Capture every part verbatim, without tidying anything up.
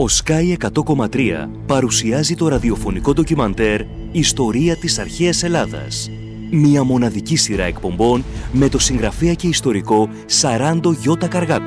Ο Sky εκατό κόμμα τρία παρουσιάζει το ραδιοφωνικό ντοκιμαντέρ «Ιστορία της αρχαίας Ελλάδας». Μια μοναδική σειρά εκπομπών με το συγγραφέα και ιστορικό Σαράντο Γιώτα Καργάκο.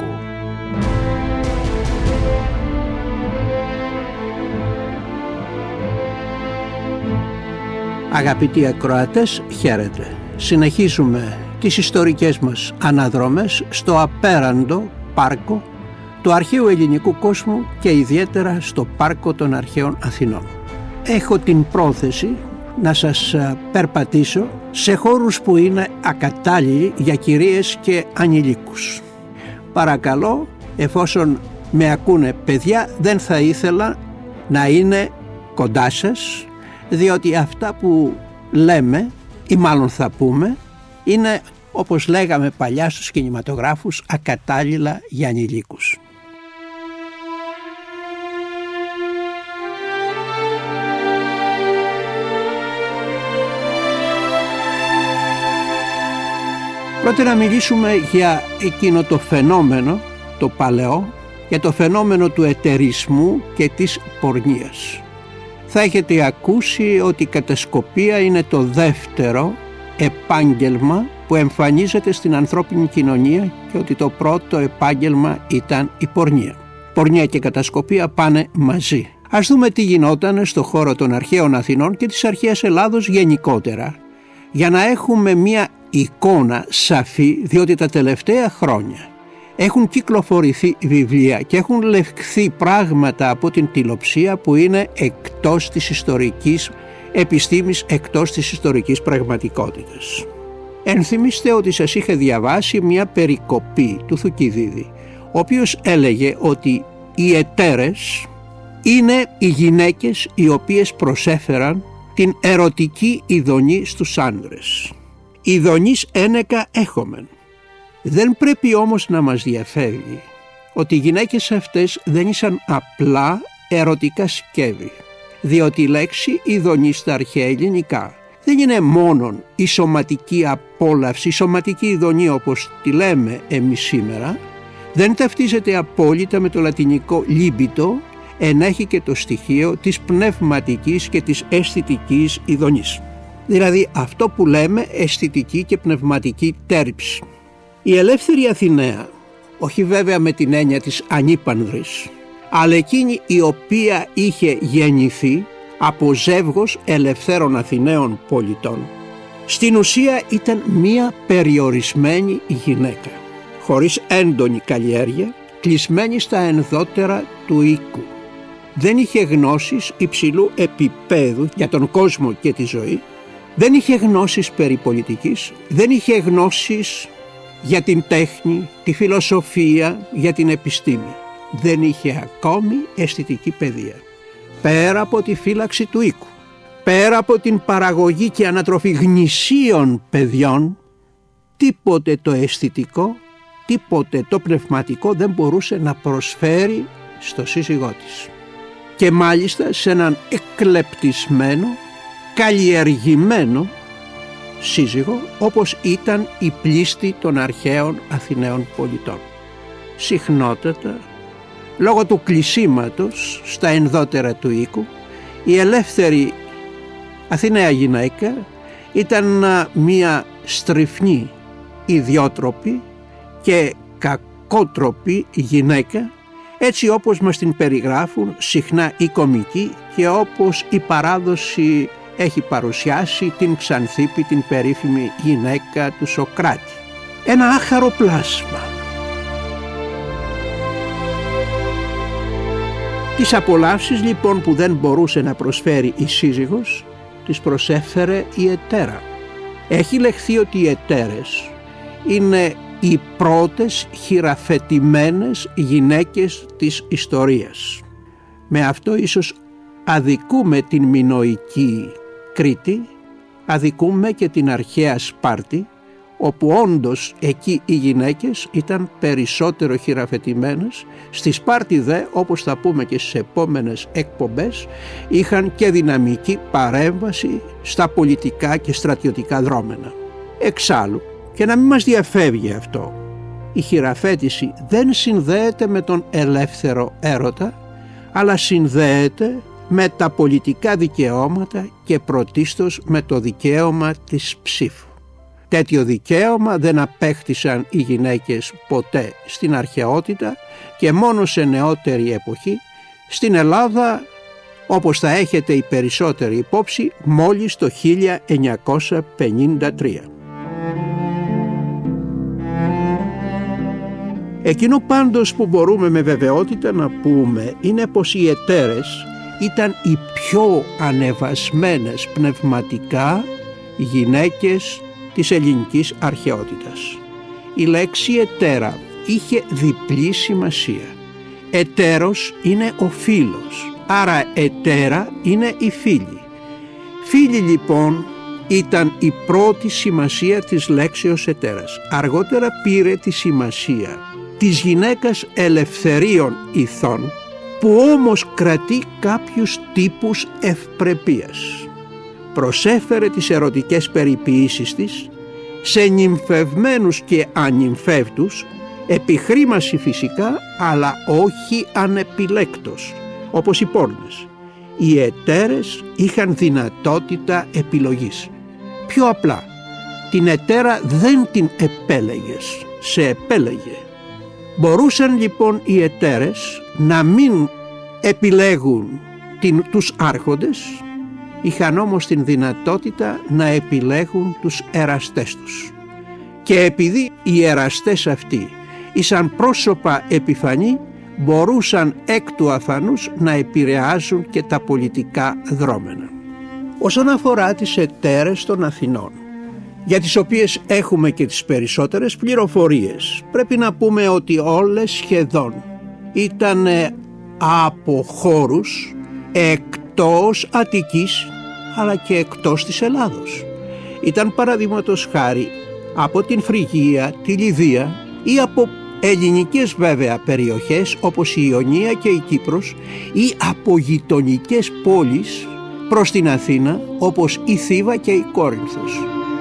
Αγαπητοί ακροατές, χαίρετε. Συνεχίζουμε τις ιστορικές μας αναδρομές στο απέραντο πάρκο του αρχαίου ελληνικού κόσμου και ιδιαίτερα στο πάρκο των αρχαίων Αθηνών. Έχω την πρόθεση να σας περπατήσω σε χώρους που είναι ακατάλληλοι για κυρίες και ανηλίκους. Παρακαλώ, εφόσον με ακούνε παιδιά, δεν θα ήθελα να είναι κοντά σας, διότι αυτά που λέμε ή μάλλον θα πούμε είναι, όπως λέγαμε παλιά στους κινηματογράφους, ακατάλληλα για ανηλίκους. Πρώτα να μιλήσουμε για εκείνο το φαινόμενο, το παλαιό, για το φαινόμενο του ετερισμού και της πορνείας. Θα έχετε ακούσει ότι η κατασκοπία είναι το δεύτερο επάγγελμα που εμφανίζεται στην ανθρώπινη κοινωνία και ότι το πρώτο επάγγελμα ήταν η πορνεία. Πορνεία και κατασκοπία πάνε μαζί. Ας δούμε τι γινόταν στο χώρο των αρχαίων Αθηνών και της αρχαίας Ελλάδος γενικότερα, για να έχουμε μια εικόνα σαφή, διότι τα τελευταία χρόνια έχουν κυκλοφορηθεί βιβλία και έχουν λεχθεί πράγματα από την τηλεοψία που είναι εκτός της ιστορικής επιστήμης, εκτός της ιστορικής πραγματικότητας. Ενθυμίστε ότι σας είχα διαβάσει μια περικοπή του Θουκυδίδη, ο οποίος έλεγε ότι οι εταίρες είναι οι γυναίκες οι οποίες προσέφεραν την ερωτική ειδονή στους άντρες. Ειδονής ένεκα έχομεν. Δεν πρέπει όμως να μας διαφεύγει ότι οι γυναίκες αυτές δεν ήσαν απλά ερωτικά σκεύη, διότι η λέξη ειδονή στα αρχαία ελληνικά δεν είναι μόνον η σωματική απόλαυση, η σωματική ειδονή όπως τη λέμε εμείς σήμερα, δεν ταυτίζεται απόλυτα με το λατινικό libido, ενέχει και το στοιχείο της πνευματικής και της αισθητικής ειδονής. Δηλαδή αυτό που λέμε αισθητική και πνευματική τέρυψη. Η ελεύθερη Αθηναία, όχι βέβαια με την έννοια της ανήπανδρης, αλλά εκείνη η οποία είχε γεννηθεί από ζεύγος ελευθέρων Αθηναίων πολιτών, στην ουσία ήταν μία περιορισμένη γυναίκα, χωρίς έντονη καλλιέργεια, κλεισμένη στα ενδότερα του οίκου. Δεν είχε γνώσεις υψηλού επίπεδου για τον κόσμο και τη ζωή, δεν είχε γνώσεις περί πολιτικής, δεν είχε γνώσεις για την τέχνη, τη φιλοσοφία, για την επιστήμη. Δεν είχε ακόμη αισθητική παιδεία. Πέρα από τη φύλαξη του οίκου, πέρα από την παραγωγή και ανατροφή γνησίων παιδιών, τίποτε το αισθητικό, τίποτε το πνευματικό δεν μπορούσε να προσφέρει στο σύζυγό της. Και μάλιστα σε έναν εκλεπτισμένο, καλλιεργημένο σύζυγο όπως ήταν η πλήστη των αρχαίων Αθηναίων πολιτών. Συχνότατα, λόγω του κλεισίματος στα ενδότερα του οίκου, η ελεύθερη Αθηναία γυναίκα ήταν μια στριφνή, ιδιότροπη και κακότροπη γυναίκα, έτσι όπως μας την περιγράφουν συχνά οι κομικοί και όπως η παράδοση έχει παρουσιάσει την Ξανθίπη, την περίφημη γυναίκα του Σοκράτη. Ένα άχαρο πλάσμα. Τις απολαύσεις λοιπόν που δεν μπορούσε να προσφέρει η σύζυγος, τις προσέφερε η εταίρα. Έχει λεχθεί ότι οι εταίρες είναι οι πρώτες χειραφετημένες γυναίκες της ιστορίας. Με αυτό ίσως αδικούμε την μινωική Κρήτη, αδικούμε και την αρχαία Σπάρτη, όπου όντως εκεί οι γυναίκες ήταν περισσότερο χειραφετημένες. Στη Σπάρτη δε, όπως θα πούμε και στις επόμενες εκπομπές, είχαν και δυναμική παρέμβαση στα πολιτικά και στρατιωτικά δρόμενα. Εξάλλου, και να μην μας διαφεύγει αυτό, η χειραφέτηση δεν συνδέεται με τον ελεύθερο έρωτα, αλλά συνδέεται με τα πολιτικά δικαιώματα και πρωτίστως με το δικαίωμα της ψήφου. Τέτοιο δικαίωμα δεν απέκτησαν οι γυναίκες ποτέ στην αρχαιότητα και μόνο σε νεότερη εποχή, στην Ελλάδα, όπως θα έχετε οι περισσότεροι υπόψη, μόλις το χίλια εννιακόσια πενήντα τρία. Εκείνο πάντως που μπορούμε με βεβαιότητα να πούμε είναι πως οι εταίρες ήταν οι πιο ανεβασμένες πνευματικά γυναίκες της ελληνικής αρχαιότητας. Η λέξη εταίρα είχε διπλή σημασία. Εταίρος είναι ο φίλος, άρα εταίρα είναι η φίλη. Φίλη λοιπόν ήταν η πρώτη σημασία της λέξεως εταίρας. Αργότερα πήρε τη σημασία της γυναίκας ελευθερίων ηθών, που όμως κρατεί κάποιους τύπους ευπρεπείας. Προσέφερε τις ερωτικές περιποίησεις της σε νυμφευμένους και ανυμφεύτους, επιχρήμαση φυσικά, αλλά όχι ανεπιλέκτος, όπως οι πόρνες. Οι εταίρες είχαν δυνατότητα επιλογής. Πιο απλά, την εταίρα δεν την επέλεγες, σε επέλεγε. Μπορούσαν λοιπόν οι εταίρες να μην επιλέγουν την, τους άρχοντες, είχαν όμως την δυνατότητα να επιλέγουν τους εραστές τους. Και επειδή οι εραστές αυτοί ήσαν πρόσωπα επιφανή, μπορούσαν εκ του αφανούς να επηρεάζουν και τα πολιτικά δρόμενα. Όσον αφορά τις εταίρες των Αθηνών, για τις οποίες έχουμε και τις περισσότερες πληροφορίες, πρέπει να πούμε ότι όλες σχεδόν ήταν από χώρους εκτός Αττικής, αλλά και εκτός της Ελλάδος. Ήταν παραδείγματος χάρη από την Φρυγία, τη Λιδία ή από ελληνικές βέβαια περιοχές όπως η Ιωνία και η Κύπρος, ή από γειτονικές πόλεις προς την Αθήνα όπως η Θήβα και η Κόρινθος.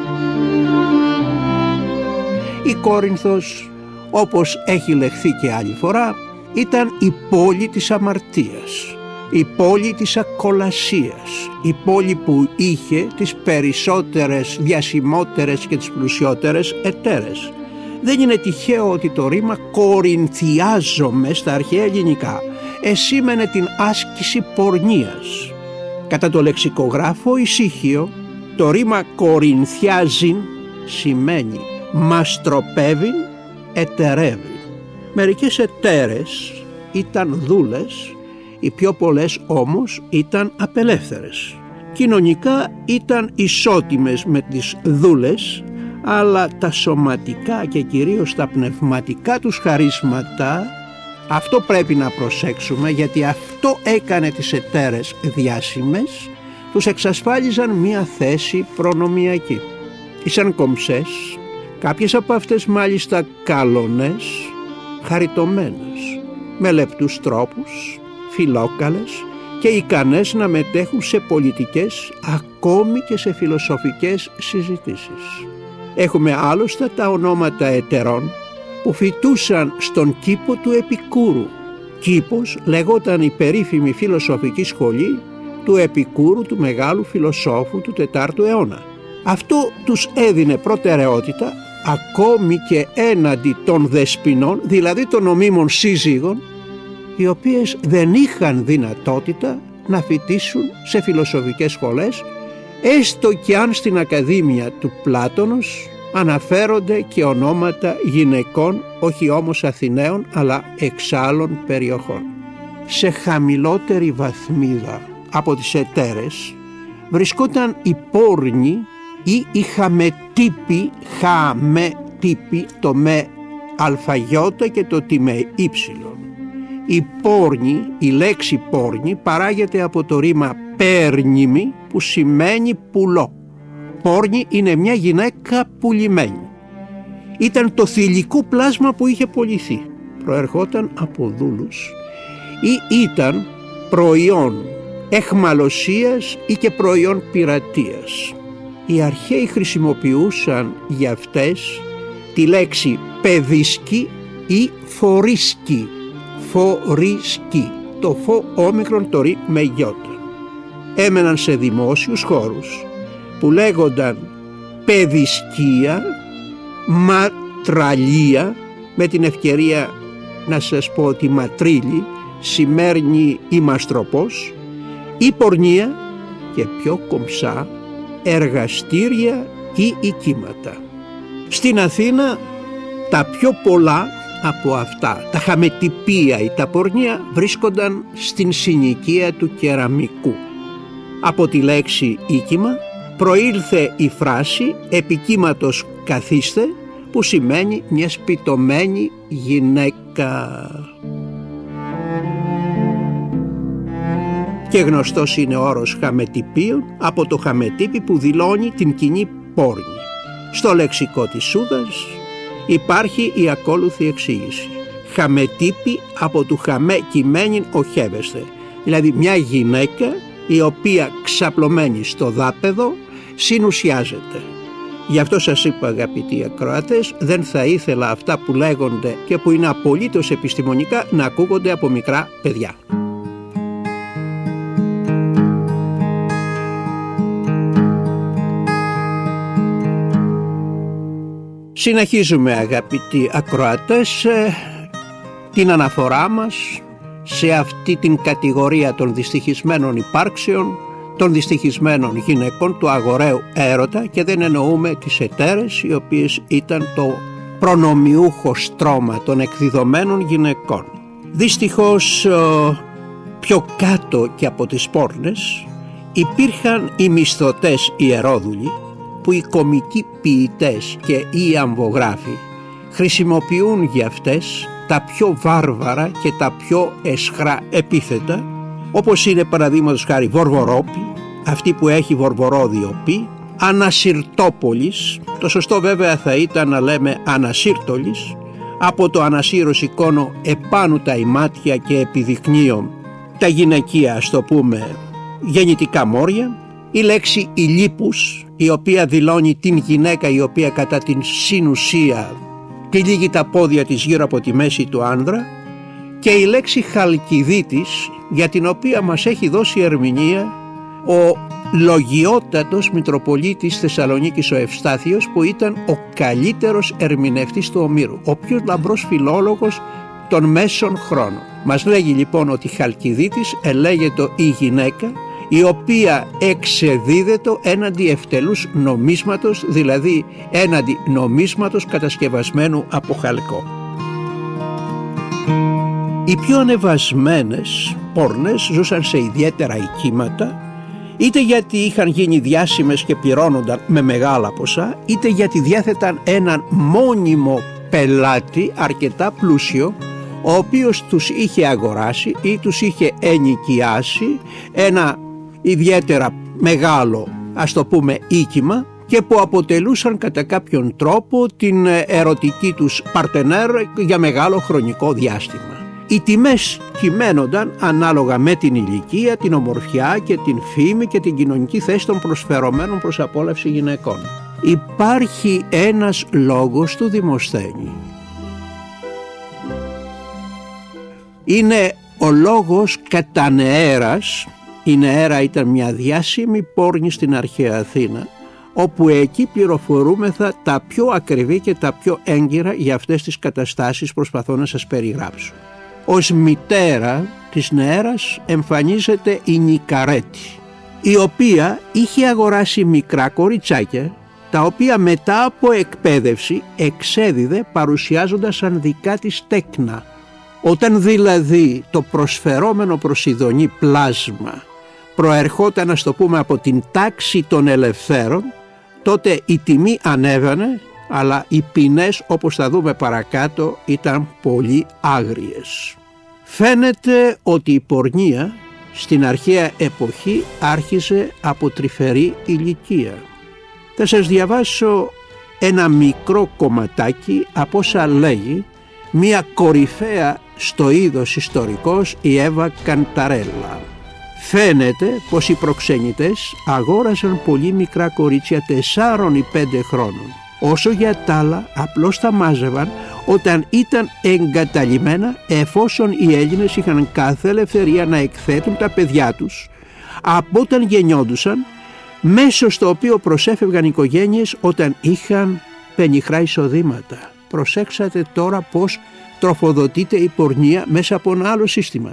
Η Κόρινθος, όπως έχει λεχθεί και άλλη φορά, ήταν η πόλη της αμαρτίας, η πόλη της ακολασίας, η πόλη που είχε τις περισσότερες διασημότερες και τις πλουσιότερες εταίρες. Δεν είναι τυχαίο ότι το ρήμα «κορινθιάζομαι» στα αρχαία ελληνικά εσήμαινε την άσκηση πορνείας. Κατά το λεξικογράφο Ησύχιο, το ρήμα «κορινθιάζειν» σημαίνει «μαστροπεύειν, ετερεύειν». Μερικές εταίρες ήταν δούλες, οι πιο πολλές όμως ήταν απελεύθερες. Κοινωνικά ήταν ισότιμες με τις δούλες, αλλά τα σωματικά και κυρίως τα πνευματικά τους χαρίσματα, αυτό πρέπει να προσέξουμε, γιατί αυτό έκανε τις εταίρες διάσημες, τους εξασφάλιζαν μία θέση προνομιακή. Ήσαν κομψές, κάποιες από αυτές μάλιστα καλονές, χαριτωμένες, με λεπτούς τρόπους, φιλόκαλες και ικανές να μετέχουν σε πολιτικές, ακόμη και σε φιλοσοφικές συζητήσεις. Έχουμε άλλωστε τα ονόματα εταιρών που φοιτούσαν στον κήπο του Επικούρου. Κήπος λεγόταν η περίφημη φιλοσοφική σχολή του Επικούρου, του μεγάλου φιλοσόφου του τετάρτου αιώνα. Αυτό τους έδινε προτεραιότητα ακόμη και έναντι των δεσποινών, δηλαδή των νομίμων σύζυγων, οι οποίες δεν είχαν δυνατότητα να φοιτήσουν σε φιλοσοφικές σχολές, έστω και αν στην Ακαδήμια του Πλάτωνος αναφέρονται και ονόματα γυναικών, όχι όμως Αθηναίων, αλλά εξ άλλων περιοχών. Σε χαμηλότερη βαθμίδα από τις εταίρες βρισκόταν οι πόρνοι ή οι χαμετύποι, χαμετύποι, το με αλφαγιώτα και το τι με ύψιλον. Η πόρνη, η λέξη πόρνη παράγεται από το ρήμα πέρνημη που σημαίνει πουλό. Πόρνη είναι μια γυναίκα πουλημένη. Ήταν το θηλυκό πλάσμα που είχε πωληθεί. Προερχόταν από δούλους ή ήταν προϊόν εχμαλωσίας ή και προϊόν πειρατείας. Οι αρχαίοι χρησιμοποιούσαν για αυτές τη λέξη παιδίσκη ή φορίσκη. Φορίσκη. το φω όμικρον το ρι με γιώτα. Έμεναν σε δημόσιους χώρους που λέγονταν παιδισκία, ματραλία, με την ευκαιρία να σας πω ότι ματρίλη σημέρνει ή μαστροπός, ή πορνεία και πιο κομψά εργαστήρια ή οικίματα. Στην Αθήνα τα πιο πολλά από αυτά, τα χαμετυπία ή τα πορνεία, βρίσκονταν στην συνοικία του κεραμικού. Από τη λέξη οίκημα προήλθε η φράση επικήματος καθίστε, που σημαίνει μια σπιτωμένη γυναίκα. Και γνωστός είναι ο όρος χαμετυπίων από το χαμετύπι που δηλώνει την κοινή πόρνη. Στο λεξικό της Σούδας υπάρχει η ακόλουθη εξήγηση. Χαμετύπι από του χαμέ κειμένην οχεύεστε, δηλαδή μια γυναίκα η οποία ξαπλωμένη στο δάπεδο συνουσιάζεται. Γι' αυτό σας είπα, αγαπητοί ακροατές, δεν θα ήθελα αυτά που λέγονται και που είναι απολύτως επιστημονικά να ακούγονται από μικρά παιδιά. Συνεχίζουμε, αγαπητοί ακροατές, την αναφορά μας σε αυτή την κατηγορία των δυστυχισμένων υπάρξεων, των δυστυχισμένων γυναικών του αγοραίου έρωτα, και δεν εννοούμε τις εταίρες οι οποίες ήταν το προνομιούχο στρώμα των εκδιδωμένων γυναικών. Δυστυχώς πιο κάτω και από τις πόρνες υπήρχαν οι μισθωτές ιερόδουλοι, που οι κομικοί ποιητές και οι αμβογράφοι χρησιμοποιούν για αυτές τα πιο βάρβαρα και τα πιο εσχρά επίθετα, όπως είναι παραδείγματος χάρη Βορβορόπη, αυτή που έχει βορβορόδιο πι, Ανασυρτόπολης, το σωστό βέβαια θα ήταν να λέμε Ανασύρτολης, από το ανασύρο σηκώνω επάνω τα ημάτια και επιδεικνύω τα γυναικεία, ας το πούμε, γεννητικά μόρια. Η λέξη ηλίπους, η οποία δηλώνει την γυναίκα η οποία κατά την συνουσία τυλίγει τα πόδια της γύρω από τη μέση του άνδρα, και η λέξη Χαλκιδίτης, για την οποία μας έχει δώσει ερμηνεία ο λογιότατος Μητροπολίτης Θεσσαλονίκης ο Ευστάθιος, που ήταν ο καλύτερος ερμηνευτής του Ομήρου, ο πιο λαμπρός φιλόλογος των μέσων χρόνων. Μας λέγει λοιπόν ότι Χαλκιδίτης ελέγεται η γυναίκα η οποία εξεδίδεται έναντι ευτελούς νομίσματος, δηλαδή έναντι νομίσματος κατασκευασμένου από χαλκό. Οι πιο ανεβασμένες πόρνες ζούσαν σε ιδιαίτερα οικίματα, είτε γιατί είχαν γίνει διάσημες και πληρώνονταν με μεγάλα ποσά, είτε γιατί διάθεταν έναν μόνιμο πελάτη αρκετά πλούσιο, ο οποίος τους είχε αγοράσει ή τους είχε ενοικιάσει ένα ιδιαίτερα μεγάλο, ας το πούμε, οίκημα, και που αποτελούσαν κατά κάποιον τρόπο την ερωτική τους παρτενέρ για μεγάλο χρονικό διάστημα. Οι τιμές κυμαίνονταν ανάλογα με την ηλικία, την ομορφιά και την φήμη και την κοινωνική θέση των προσφερωμένων προς απόλαυση γυναικών. Υπάρχει ένας λόγος του Δημοσθένη. Είναι ο λόγος κατά Νεέρας. Η Νεέρα ήταν μια διάσημη πόρνη στην αρχαία Αθήνα, όπου εκεί πληροφορούμεθα τα πιο ακριβή και τα πιο έγκυρα για αυτές τις καταστάσεις προσπαθώ να σας περιγράψω. Ως μητέρα της Νεέρας εμφανίζεται η Νικαρέτη, η οποία είχε αγοράσει μικρά κοριτσάκια, τα οποία μετά από εκπαίδευση εξέδιδε παρουσιάζοντας σαν δικά της τέκνα. Όταν δηλαδή το προσφερόμενο προς ειδονή πλάσμα προερχόταν, να το πούμε, από την τάξη των ελευθέρων, τότε η τιμή ανέβαινε, αλλά οι ποινές, όπως θα δούμε παρακάτω, ήταν πολύ άγριες. Φαίνεται ότι η πορνεία στην αρχαία εποχή άρχισε από τρυφερή ηλικία. Θα σας διαβάσω ένα μικρό κομματάκι από όσα λέγει μία κορυφαία στο είδος ιστορικός, η Εύα Κανταρέλα. Φαίνεται πως οι προξενητές αγόραζαν πολύ μικρά κορίτσια τεσσάρων ή πέντε χρόνων. Όσο για τ' άλλα απλώς τα μάζευαν όταν ήταν εγκαταλειμμένα, εφόσον οι Έλληνες είχαν κάθε ελευθερία να εκθέτουν τα παιδιά τους από όταν γεννιόντουσαν, μέσω στο οποίο προσέφευγαν οι οικογένειες όταν είχαν πενιχρά εισοδήματα. Προσέξατε τώρα πώς τροφοδοτείται η πορνεία μέσα από ένα άλλο σύστημα.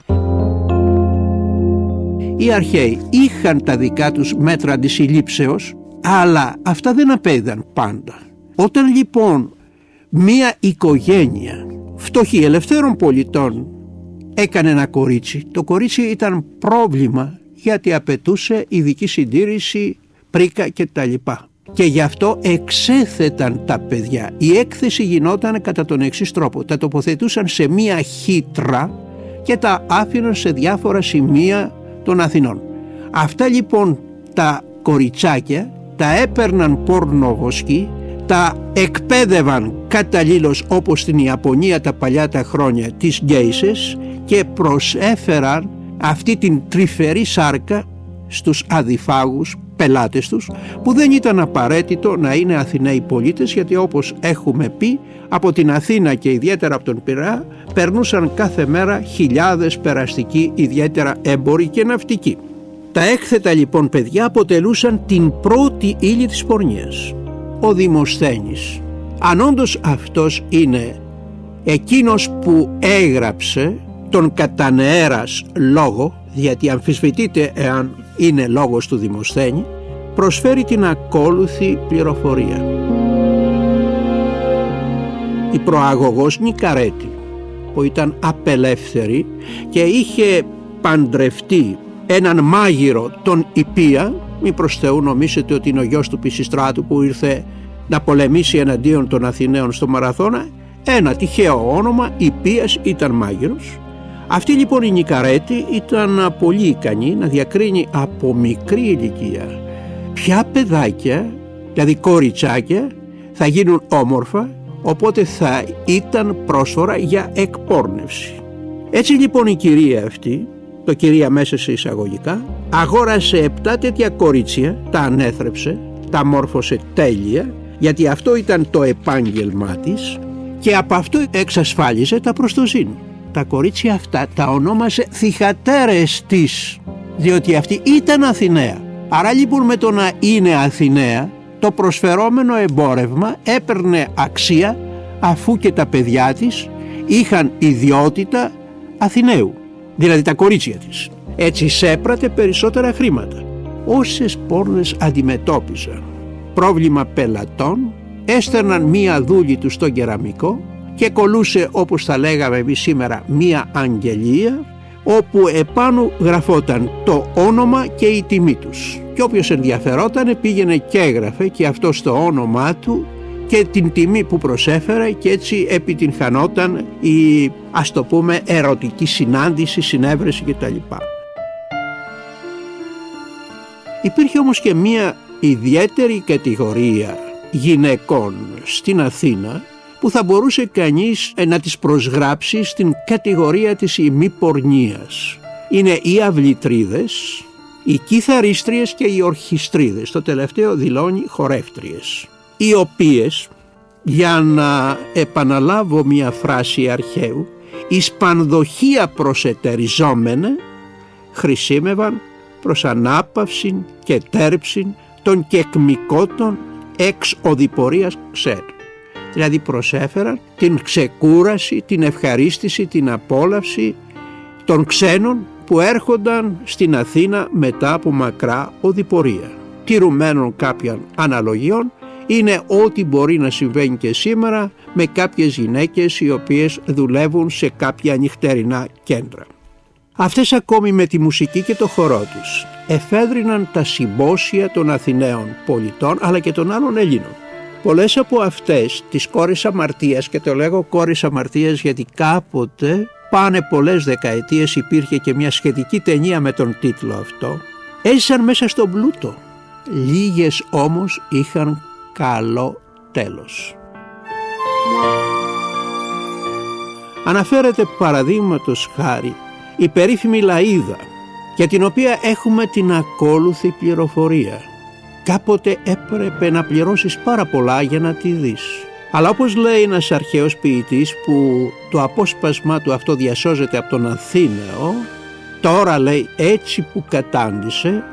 Οι αρχαίοι είχαν τα δικά τους μέτρα αντισυλλήψεως, αλλά αυτά δεν απέδιδαν πάντα. Όταν λοιπόν μία οικογένεια φτωχή ελευθέρων πολιτών έκανε ένα κορίτσι, το κορίτσι ήταν πρόβλημα γιατί απαιτούσε ειδική συντήρηση, πρίκα κτλ. Και γι' αυτό εξέθεταν τα παιδιά. Η έκθεση γινόταν κατά τον εξής τρόπο. Τα τοποθετούσαν σε μία χύτρα και τα άφηναν σε διάφορα σημεία των Αθηνών. Αυτά λοιπόν τα κοριτσάκια τα έπαιρναν πορνοβοσκοί, τα εκπαίδευαν καταλήλως όπως στην Ιαπωνία τα παλιά τα χρόνια τις γκέισες και προσέφεραν αυτή την τρυφερή σάρκα στους αδιφάγους πελάτες τους, που δεν ήταν απαραίτητο να είναι Αθηναίοι πολίτες, γιατί όπως έχουμε πει από την Αθήνα και ιδιαίτερα από τον Πειραιά περνούσαν κάθε μέρα χιλιάδες περαστικοί, ιδιαίτερα έμποροι και ναυτικοί. Τα έκθετα λοιπόν παιδιά αποτελούσαν την πρώτη ύλη της πορνείας. Ο Δημοσθένης, αν όντως αυτός είναι εκείνος που έγραψε τον Καταναέρας λόγο, γιατί αμφισβητείται εάν είναι λόγος του Δημοσθένη, προσφέρει την ακόλουθη πληροφορία. Η προαγωγός Νικαρέτη, που ήταν απελεύθερη και είχε παντρευτεί έναν μάγειρο τον Ιππία, μη προς Θεού νομίσετε ότι είναι ο γιος του Πισιστράτου που ήρθε να πολεμήσει εναντίον των Αθηναίων στο Μαραθώνα, ένα τυχαίο όνομα, Ιππίας, ήταν μάγειρος. Αυτή λοιπόν η Νικαρέτη ήταν πολύ ικανή να διακρίνει από μικρή ηλικία ποια παιδάκια, δηλαδή κοριτσάκια, θα γίνουν όμορφα, οπότε θα ήταν πρόσφορα για εκπόρνευση. Έτσι λοιπόν η κυρία αυτή, το κυρία μέσα σε εισαγωγικά, αγόρασε επτά τέτοια κορίτσια, τα ανέθρεψε, τα μόρφωσε τέλεια, γιατί αυτό ήταν το επάγγελμά της και από αυτό εξασφάλιζε τα προστοζήν. Τα κορίτσια αυτά τα ονόμασε θυχατέρες της, διότι αυτή ήταν Αθηναία. Άρα λοιπόν με το να είναι Αθηναία, το προσφερόμενο εμπόρευμα έπαιρνε αξία αφού και τα παιδιά της είχαν ιδιότητα Αθηναίου, δηλαδή τα κορίτσια της. Έτσι σέπρατε περισσότερα χρήματα. Όσες πόρνες αντιμετώπιζαν πρόβλημα πελατών, έστελναν μία δούλη του στον κεραμικό και κολούσε, όπως θα λέγαμε εμείς σήμερα, μία αγγελία, όπου επάνω γραφόταν το όνομα και η τιμή τους. Και όποιος ενδιαφερόταν πήγαινε και έγραφε και αυτό στο όνομά του και την τιμή που προσέφερε, και έτσι επιτυγχανόταν η, ας το πούμε, ερωτική συνάντηση, συνέβρεση κτλ. Υπήρχε όμως και μία ιδιαίτερη κατηγορία γυναικών στην Αθήνα που θα μπορούσε κανείς να τις προσγράψει στην κατηγορία της ημιπορνείας. Είναι οι αυλητρίδες, οι κιθαρίστριες και οι ορχιστρίδες. Το τελευταίο δηλώνει χορεύτριες, οι οποίες, για να επαναλάβω μια φράση αρχαίου, εις πανδοχεία προσετεριζόμενε χρησίμευαν προς ανάπαυση και τέρψη των κεκμικότων εξ οδηπορίας ξένων. Δηλαδή προσέφεραν την ξεκούραση, την ευχαρίστηση, την απόλαυση των ξένων που έρχονταν στην Αθήνα μετά από μακρά οδηπορία. Τηρουμένων κάποιων αναλογιών, είναι ό,τι μπορεί να συμβαίνει και σήμερα με κάποιες γυναίκες οι οποίες δουλεύουν σε κάποια νυχτερινά κέντρα. Αυτές ακόμη με τη μουσική και το χορό τους εφέδριναν τα συμπόσια των Αθηναίων πολιτών αλλά και των άλλων Ελλήνων. Πολλές από αυτές τις κόρες αμαρτίας, και το λέγω κόρες αμαρτίας γιατί κάποτε πάνε πολλές δεκαετίες υπήρχε και μια σχετική ταινία με τον τίτλο αυτό, έζησαν μέσα στον πλούτο. Λίγες όμως είχαν καλό τέλος. Αναφέρεται παραδείγματος χάρη η περίφημη Λαΐδα, για την οποία έχουμε την ακόλουθη πληροφορία. Κάποτε έπρεπε να πληρώσεις πάρα πολλά για να τη δεις. Αλλά όπως λέει ένας αρχαίος ποιητής που το απόσπασμα του αυτό διασώζεται από τον Αθήναιο, τώρα λέει έτσι που κατάντησε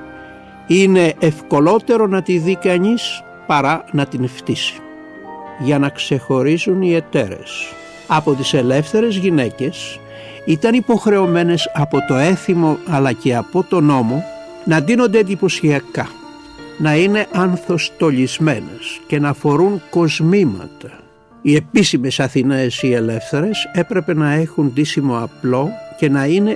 είναι ευκολότερο να τη δει κανείς παρά να την φτύσει. Για να ξεχωρίζουν οι εταίρες από τις ελεύθερες γυναίκες ήταν υποχρεωμένες από το έθιμο αλλά και από το νόμο να ντύνονται εντυπωσιακά, να είναι ανθοστολισμένες και να φορούν κοσμήματα. Οι επίσημες Αθηναίες οι ελεύθερες έπρεπε να έχουν ντύσιμο απλό και να είναι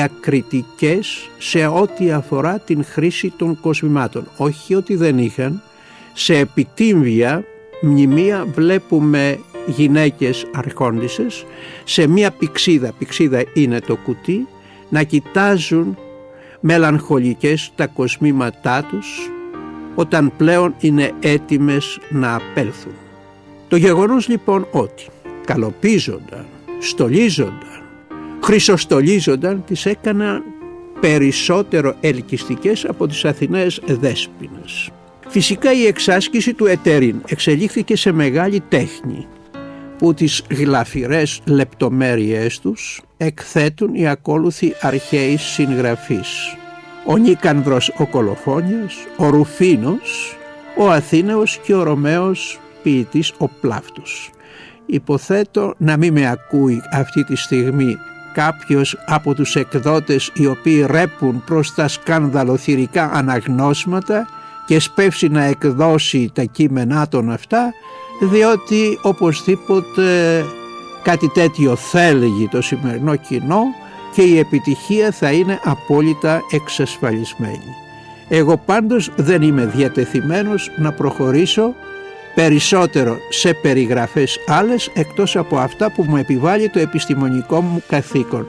διακριτικές σε ό,τι αφορά την χρήση των κοσμημάτων. Όχι ότι δεν είχαν. Σε επιτύμβια μνημεία βλέπουμε γυναίκες αρχόντισσες σε μία πηξίδα, πηξίδα είναι το κουτί, να κοιτάζουν μελαγχολικές τα κοσμήματά τους όταν πλέον είναι έτοιμες να απέλθουν. Το γεγονός λοιπόν ότι καλοπίζονταν, στολίζονταν, χρυσοστολίζονταν τις έκαναν περισσότερο ελκυστικές από τις Αθηναίες δέσποινες. Φυσικά η εξάσκηση του ετερίν εξελίχθηκε σε μεγάλη τέχνη που τις γλαφυρές λεπτομέρειές τους εκθέτουν οι ακόλουθοι αρχαίοι συγγραφείς. Ο Νίκανδρος ο Κολοφόνιος, ο Ρουφίνος, ο Αθήναος και ο Ρωμαίος ποιητής ο Πλάφτος. Υποθέτω να μην με ακούει αυτή τη στιγμή κάποιος από τους εκδότες οι οποίοι ρέπουν προς τα σκανδαλοθυρικά αναγνώσματα και σπεύσει να εκδώσει τα κείμενά των αυτά, διότι οπωσδήποτε κάτι τέτοιο θέλει το σημερινό κοινό και η επιτυχία θα είναι απόλυτα εξασφαλισμένη. Εγώ πάντως δεν είμαι διατεθειμένος να προχωρήσω περισσότερο σε περιγραφές άλλες εκτός από αυτά που μου επιβάλλει το επιστημονικό μου καθήκον.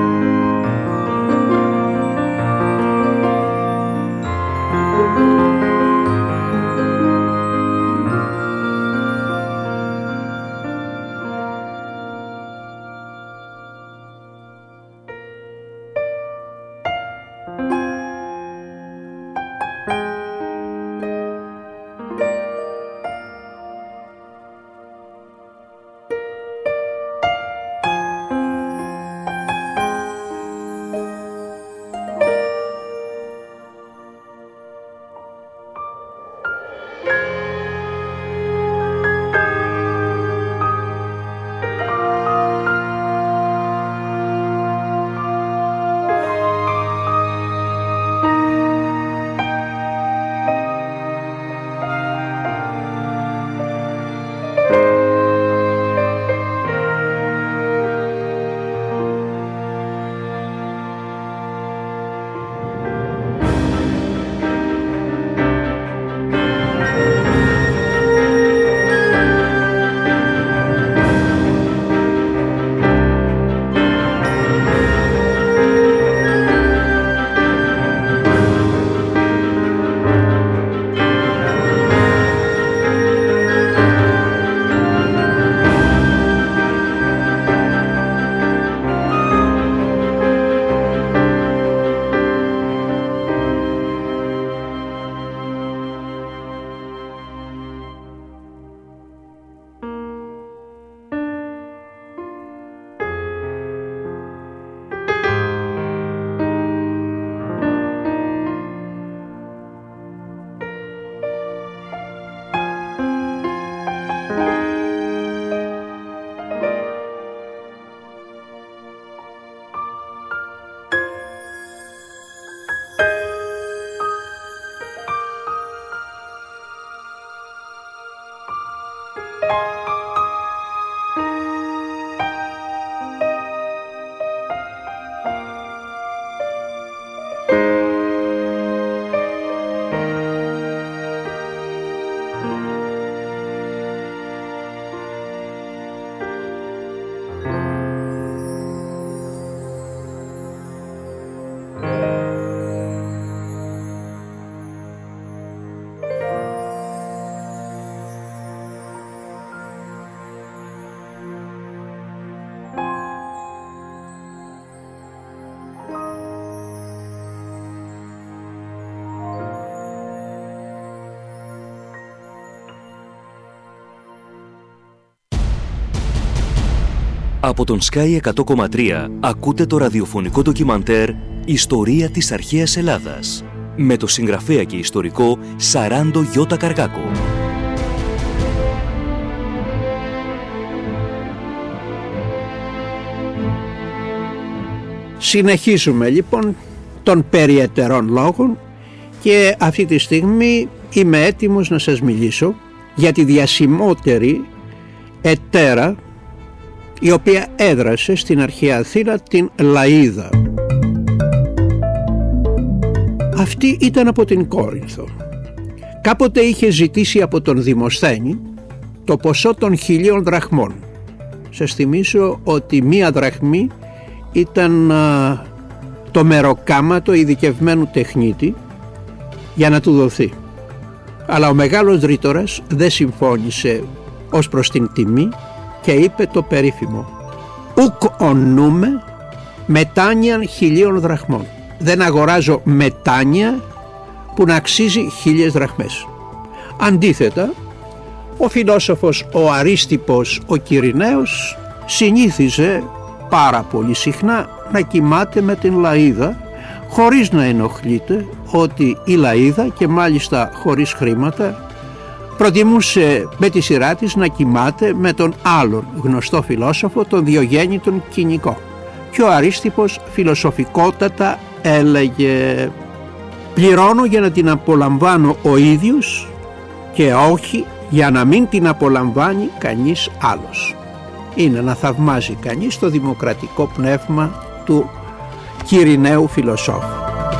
Thank you. Από τον Sky εκατό κόμμα τρία ακούτε το ραδιοφωνικό ντοκιμαντέρ «Ιστορία της αρχαίας Ελλάδας» με το συγγραφέα και ιστορικό Σαράντο Γιώτα Καργάκο. Συνεχίζουμε λοιπόν των περιετερών λόγων και αυτή τη στιγμή είμαι έτοιμος να σας μιλήσω για τη διασημότερη ετέρα η οποία έδρασε στην αρχαία Αθήνα, την Λαΐδα. Αυτή ήταν από την Κόρινθο. Κάποτε είχε ζητήσει από τον Δημοσθένη το ποσό των χιλίων δραχμών. Σας θυμίσω ότι μία δραχμή ήταν α, το μεροκάματο ειδικευμένου τεχνίτη για να του δοθεί. Αλλά ο μεγάλος ρήτορας δεν συμφώνησε ως προς την τιμή και είπε το περίφημο «Ουκ ονούμε μετάνοιαν χιλίων δραχμών». Δεν αγοράζω μετάνια που να αξίζει χίλιες δραχμές. Αντίθετα, ο φιλόσοφος ο Αρίστιππος ο Κυρηναίος συνήθιζε πάρα πολύ συχνά να κοιμάται με την Λαΐδα χωρίς να ενοχλείται ότι η Λαΐδα, και μάλιστα χωρίς χρήματα, προτιμούσε με τη σειρά της να κοιμάται με τον άλλον γνωστό φιλόσοφο, τον Διογέννη τον Κοινικό. Και ο Αρίστιππος φιλοσοφικότατα έλεγε «Πληρώνω για να την απολαμβάνω ο ίδιος και όχι για να μην την απολαμβάνει κανείς άλλος». Είναι να θαυμάζει κανείς το δημοκρατικό πνεύμα του Κυρηναίου φιλοσόφου.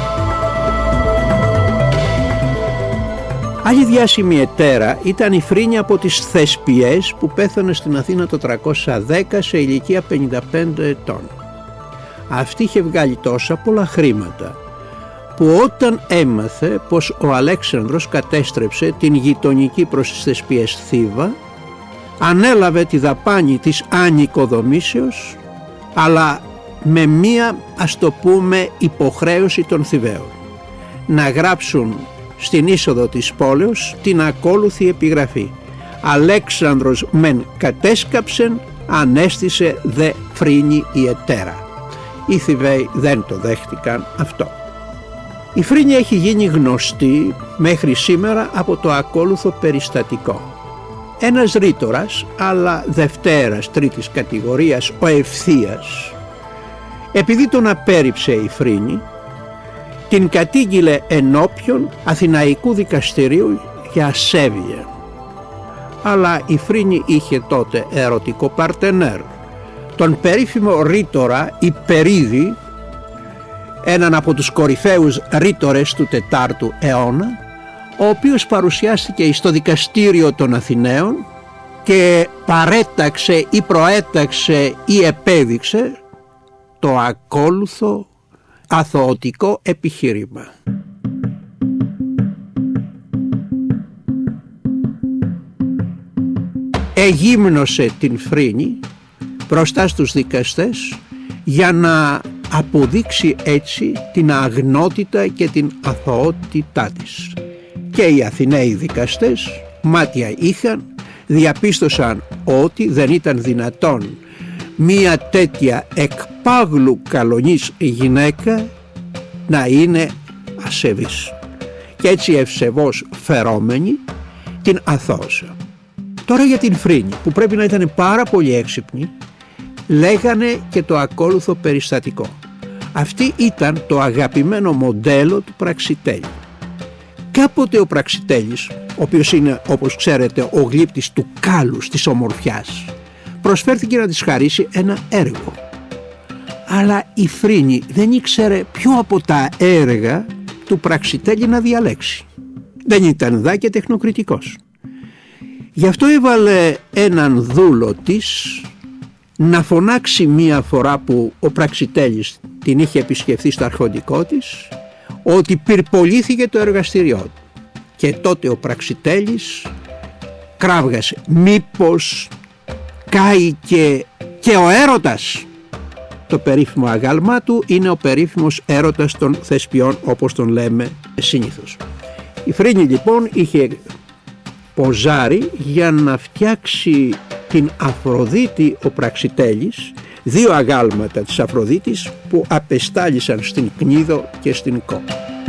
Άλλη διάσημη ετέρα ήταν η Φρίνια από τις Θεσπιές, που πέθανε στην Αθήνα το τριακόσια δέκα σε ηλικία πενήντα πέντε ετών. Αυτή είχε βγάλει τόσα πολλά χρήματα που όταν έμαθε πως ο Αλέξανδρος κατέστρεψε την γειτονική προς τις Θεσπιές Θήβα, ανέλαβε τη δαπάνη της ανοικοδομήσεως, αλλά με μία, ας το πούμε, υποχρέωση των Θηβαίων, να γράψουν στην είσοδο της πόλεως την ακόλουθη επιγραφή «Αλέξανδρος μεν κατέσκαψεν, ανέστησε δε Φρίνη η ετέρα». Οι Θηβαίοι δεν το δέχτηκαν αυτό. Η Φρίνη έχει γίνει γνωστή μέχρι σήμερα από το ακόλουθο περιστατικό. Ένας ρήτορας, αλλά δευτέρας τρίτης κατηγορίας, ο Ευθείας, επειδή τον απέρριψε η Φρίνη, την κατήγγειλε ενώπιον Αθηναϊκού δικαστηρίου για ασέβεια. Αλλά η Φρίνη είχε τότε ερωτικό παρτενέρ, τον περίφημο ρήτορα Υπερίδη, έναν από τους κορυφαίους ρήτορες του τετάρτου αιώνα, ο οποίος παρουσιάστηκε στο δικαστήριο των Αθηναίων και παρέταξε ή προέταξε ή επέδειξε το ακόλουθο αθωωτικό επιχείρημα. Εγύμνωσε την Φρίνη μπροστά στους δικαστές για να αποδείξει έτσι την αγνότητα και την αθωότητά της. Και οι Αθηναίοι δικαστές μάτια είχαν, διαπίστωσαν ότι δεν ήταν δυνατόν μία τέτοια εκπάγλου καλονής γυναίκα να είναι ασεβής, και έτσι ευσεβώς φερόμενη την αθώωσα. Τώρα για την Φρίνη, που πρέπει να ήταν πάρα πολύ έξυπνη, λέγανε και το ακόλουθο περιστατικό. Αυτή ήταν το αγαπημένο μοντέλο του Πραξιτέλη. Κάποτε ο Πραξιτέλης, ο οποίος είναι, όπως ξέρετε, ο γλύπτης του κάλους της ομορφιάς, προσφέρθηκε να της χαρίσει ένα έργο. Αλλά η Φρίνη δεν ήξερε ποιο από τα έργα του Πραξιτέλη να διαλέξει. Δεν ήταν δά και τεχνοκριτικός. Γι' αυτό έβαλε έναν δούλο της να φωνάξει μία φορά που ο Πραξιτέλης την είχε επισκεφθεί στο αρχοντικό της, ότι πυρπολήθηκε το εργαστήριό του. Και τότε ο Πραξιτέλης κράβγασε, μήπως κάει και, και ο έρωτας. Το περίφημο αγάλμά του είναι ο περίφημος έρωτας των θεσπιών, όπως τον λέμε συνήθως. Η Φρίνη λοιπόν είχε ποζάρει για να φτιάξει την Αφροδίτη ο Πραξιτέλης, δύο αγάλματα της Αφροδίτης που απεστάλησαν στην Κνίδο και στην Κό.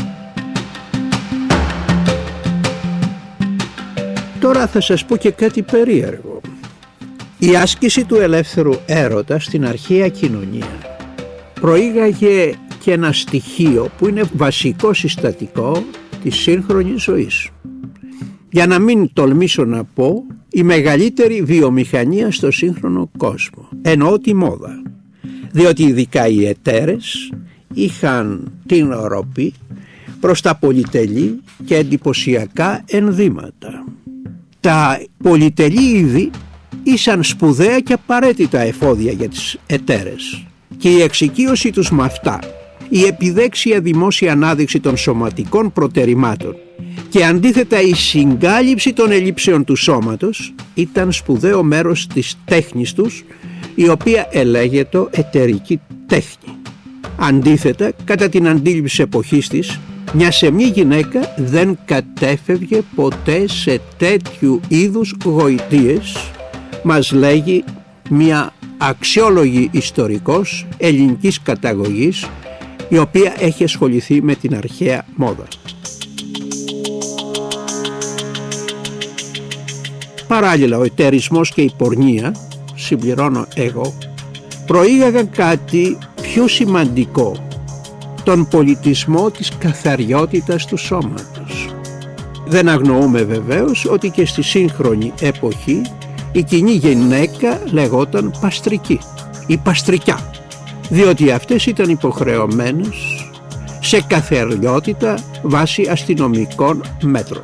Τώρα θα σας πω και κάτι περίεργο. Η άσκηση του ελεύθερου έρωτα στην αρχαία κοινωνία προήγαγε και ένα στοιχείο που είναι βασικό συστατικό της σύγχρονης ζωής. Για να μην τολμήσω να πω, η μεγαλύτερη βιομηχανία στο σύγχρονο κόσμο. Εννοώ τη μόδα. Διότι ειδικά οι εταίρες είχαν την οροπή προς τα πολυτελή και εντυπωσιακά ενδύματα. Τα πολυτελή είδη ήσαν σπουδαία και απαραίτητα εφόδια για τις εταίρες και η εξοικείωση τους με αυτά, η επιδέξια δημόσια ανάδειξη των σωματικών προτερημάτων και αντίθετα η συγκάλυψη των ελλείψεων του σώματος ήταν σπουδαίο μέρος της τέχνης τους, η οποία ελέγεται εταιρική τέχνη. Αντίθετα, κατά την αντίληψη της εποχής της, μια σεμνή γυναίκα δεν κατέφευγε ποτέ σε τέτοιου είδους γοητείες, μας λέγει μια αξιόλογη ιστορικός ελληνικής καταγωγής, η οποία έχει ασχοληθεί με την αρχαία μόδα. Παράλληλα, ο εταιρισμός και η πορνεία, συμπληρώνω εγώ, προήγαγαν κάτι πιο σημαντικό, τον πολιτισμό της καθαριότητας του σώματος. Δεν αγνοούμε βεβαίως ότι και στη σύγχρονη εποχή η κοινή γυναίκα λεγόταν παστρική ή παστρικιά, διότι αυτές ήταν υποχρεωμένες σε καθαριότητα βάσει αστυνομικών μέτρων.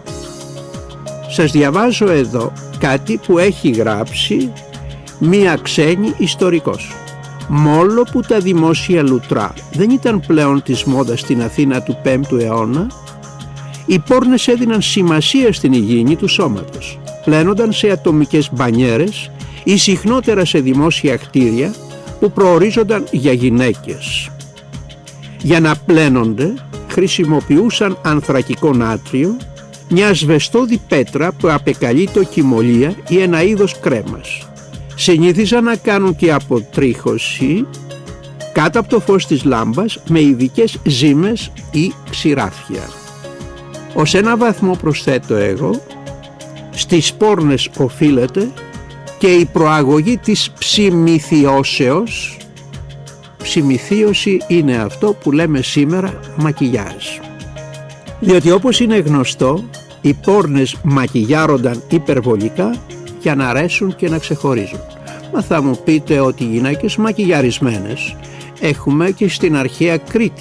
Σας διαβάζω εδώ κάτι που έχει γράψει μία ξένη ιστορικός. Μόλο που τα δημόσια λουτρά δεν ήταν πλέον της μόδας στην Αθήνα του πέμπτου αιώνα, οι πόρνες έδιναν σημασία στην υγιεινή του σώματος. Πλένονταν σε ατομικές μπανιέρες ή συχνότερα σε δημόσια κτίρια που προορίζονταν για γυναίκες. Για να πλένονται χρησιμοποιούσαν ανθρακικό νάτριο, μια ασβεστώδη πέτρα που απεκαλείται κυμολία ή ένα είδος κρέμας. Συνήθιζαν να κάνουν και αποτρίχωση κάτω από το φως της λάμπας με ειδικές ζύμες ή ξηράφια. Ως ένα βαθμό, προσθέτω εγώ, στις πόρνες οφείλεται και η προαγωγή της ψημιθιώσεως. Ψημιθίωση είναι αυτό που λέμε σήμερα μακιγιάζ. Διότι όπως είναι γνωστό, οι πόρνες μακιγιάρονταν υπερβολικά για να αρέσουν και να ξεχωρίζουν. Μα θα μου πείτε ότι οι γυναίκες μακιγιαρισμένες έχουμε και στην αρχαία Κρήτη.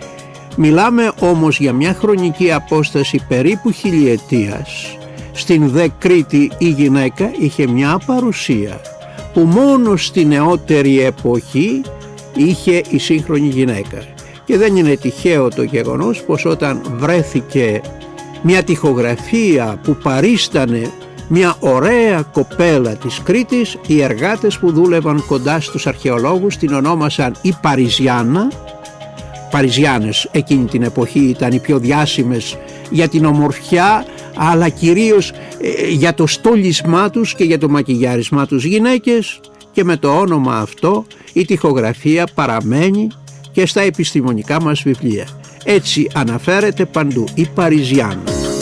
Μιλάμε όμως για μια χρονική απόσταση περίπου χιλιετίας. Στην δε Κρήτη η γυναίκα είχε μια παρουσία που μόνο στη νεότερη εποχή είχε η σύγχρονη γυναίκα. Και δεν είναι τυχαίο το γεγονός πως όταν βρέθηκε μια τοιχογραφία που παρίστανε μια ωραία κοπέλα της Κρήτης, οι εργάτες που δούλευαν κοντά στους αρχαιολόγους την ονόμασαν η Παριζιάνα. Παριζιάνες εκείνη την εποχή ήταν οι πιο διάσημες για την ομορφιά, αλλά κυρίως ε, για το στόλισμά τους και για το μακιγιάρισμά τους γυναίκες, και με το όνομα αυτό η τοιχογραφία παραμένει και στα επιστημονικά μας βιβλία. Έτσι αναφέρεται παντού η Παριζιάνα.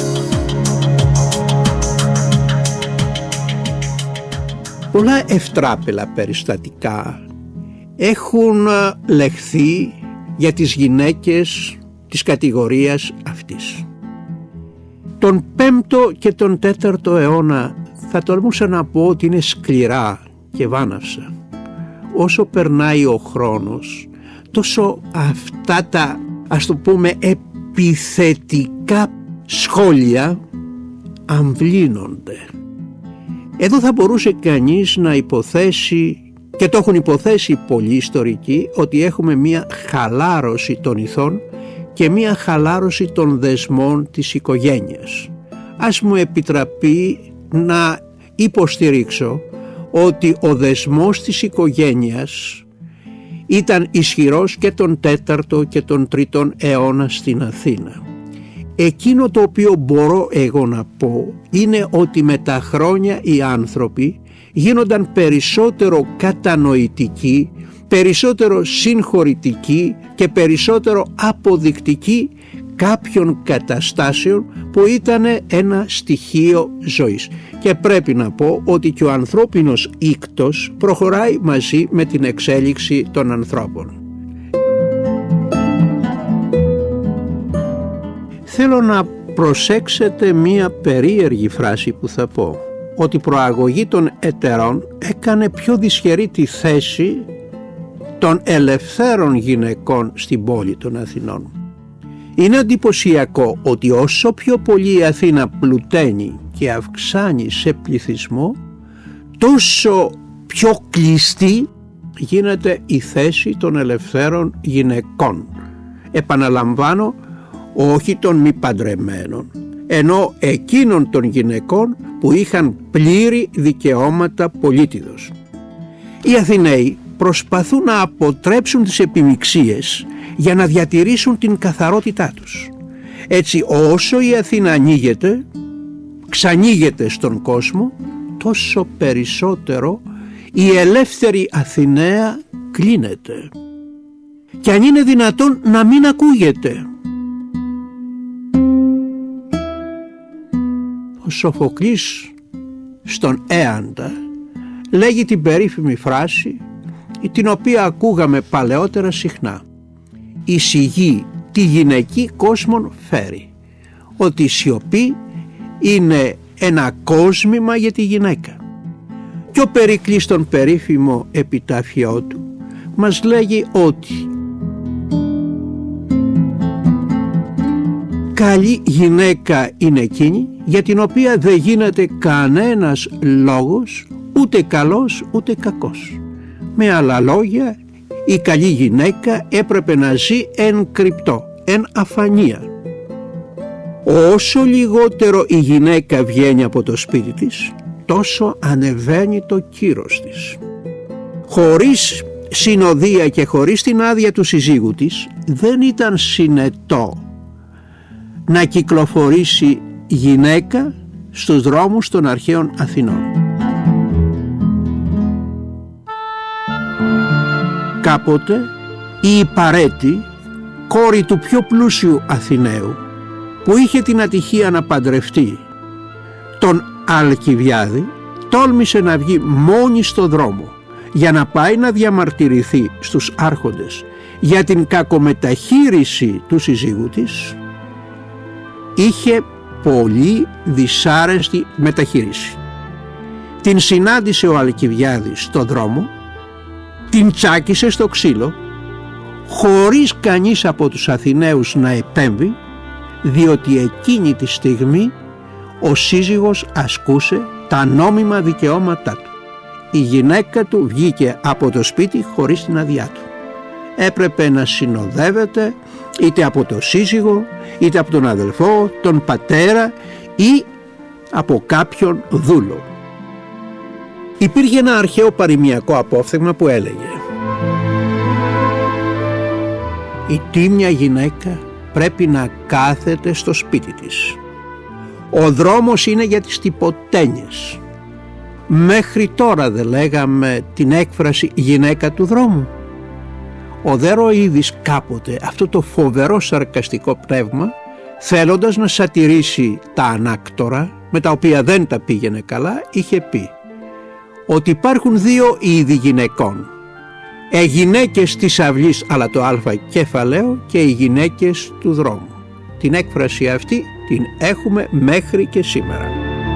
Πολλά ευτράπελα περιστατικά έχουν λεχθεί για τις γυναίκες της κατηγορίας αυτής. Τον πέμπτο και τον τέταρτο αιώνα θα τολμούσα να πω ότι είναι σκληρά και βάναυσα. Όσο περνάει ο χρόνος, τόσο αυτά τα, ας το πούμε, επιθετικά σχόλια αμβλύνονται. Εδώ θα μπορούσε κανείς να υποθέσει Και το έχουν υποθέσει πολλοί ιστορικοί ότι έχουμε μία χαλάρωση των ηθών και μία χαλάρωση των δεσμών της οικογένειας. Ας μου επιτραπεί να υποστηρίξω ότι ο δεσμός της οικογένειας ήταν ισχυρός και τον τέταρτο και τον τρίτον αιώνα στην Αθήνα. Εκείνο το οποίο μπορώ εγώ να πω είναι ότι με τα χρόνια οι άνθρωποι γίνονταν περισσότερο κατανοητικοί, περισσότερο συγχωρητικοί και περισσότερο αποδεικτικοί κάποιων καταστάσεων που ήταν ένα στοιχείο ζωής. Και πρέπει να πω ότι και ο ανθρώπινος ήκτος προχωράει μαζί με την εξέλιξη των ανθρώπων. Θέλω να προσέξετε μία περίεργη φράση που θα πω, ότι η προαγωγή των ετερών έκανε πιο δυσχερή τη θέση των ελευθέρων γυναικών στην πόλη των Αθηνών. Είναι εντυπωσιακό ότι όσο πιο πολύ η Αθήνα πλουταίνει και αυξάνει σε πληθυσμό, τόσο πιο κλειστή γίνεται η θέση των ελευθέρων γυναικών. Επαναλαμβάνω, όχι των μη παντρεμένων, ενώ εκείνων των γυναικών που είχαν πλήρη δικαιώματα πολίτιδος. Οι Αθηναίοι προσπαθούν να αποτρέψουν τις επιμιξίες για να διατηρήσουν την καθαρότητά τους. Έτσι, όσο η Αθήνα ανοίγεται, ξανοίγεται στον κόσμο, τόσο περισσότερο η ελεύθερη Αθηναία κλείνεται. Και αν είναι δυνατόν να μην ακούγεται. Ο Σοφοκλής στον Έαντα λέγει την περίφημη φράση, την οποία ακούγαμε παλαιότερα συχνά: «Η σιγή τη γυναική κόσμον φέρει», ότι η σιωπή είναι ένα κόσμημα για τη γυναίκα. Και ο Περικλής στον περίφημο επιτάφιό του μας λέγει ότι καλή γυναίκα είναι εκείνη για την οποία δεν γίνεται κανένας λόγος, ούτε καλός ούτε κακός. Με άλλα λόγια, η καλή γυναίκα έπρεπε να ζει εν κρυπτό, εν αφανία. Όσο λιγότερο η γυναίκα βγαίνει από το σπίτι της, τόσο ανεβαίνει το κύρος της. Χωρίς συνοδεία και χωρίς την άδεια του συζύγου της, δεν ήταν συνετό να κυκλοφορήσει γυναίκα στους δρόμους των αρχαίων Αθηνών. Κάποτε η Υπαρέτη, κόρη του πιο πλούσιου Αθηναίου, που είχε την ατυχία να παντρευτεί τον Αλκιβιάδη, τόλμησε να βγει μόνη στο δρόμο για να πάει να διαμαρτυρηθεί στους άρχοντες για την κακομεταχείριση του συζύγου της. Είχε πολύ δυσάρεστη μεταχείριση. Την συνάντησε ο Αλκιβιάδης στο δρόμο, την τσάκισε στο ξύλο, χωρίς κανείς από τους Αθηναίους να επέμβει, διότι εκείνη τη στιγμή ο σύζυγος ασκούσε τα νόμιμα δικαιώματά του. Η γυναίκα του βγήκε από το σπίτι χωρίς την άδειά του. Έπρεπε να συνοδεύεται είτε από το σύζυγο, είτε από τον αδελφό, τον πατέρα ή από κάποιον δούλο. Υπήρχε ένα αρχαίο παροιμιακό απόφθεγμα που έλεγε: «Η τίμια γυναίκα πρέπει να κάθεται στο σπίτι της. Ο δρόμος είναι για τις τυποτένιες». Μέχρι τώρα δεν λέγαμε την έκφραση «γυναίκα του δρόμου»? Ο Δέροειδης κάποτε, αυτό το φοβερό σαρκαστικό πνεύμα, θέλοντας να σατηρήσει τα ανάκτορα, με τα οποία δεν τα πήγαινε καλά, είχε πει ότι υπάρχουν δύο είδη γυναικών: οι γυναίκες της αυλής, αλλά το α κεφαλαίο, και οι γυναίκες του δρόμου. Την έκφραση αυτή την έχουμε μέχρι και σήμερα.